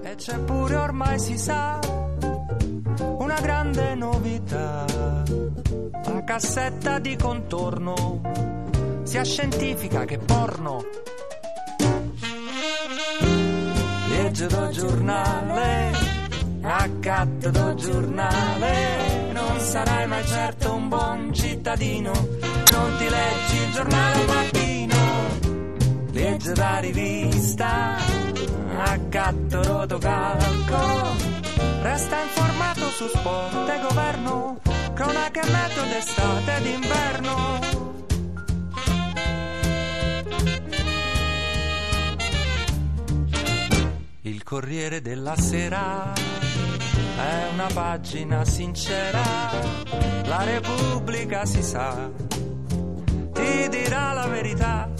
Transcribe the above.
E c'è pure, ormai si sa, una grande novità: la cassetta di contorno, sia scientifica che porno. Legge do giornale, accatto do giornale, non sarai mai certo un buon cittadino, non ti leggi il giornale al mattino. Legge da rivista, accatto rotocalco, resta informato su sport e governo, cronache e meteo d'estate ed inverno. Il Corriere della Sera è una pagina sincera, la Repubblica si sa, ti dirà la verità,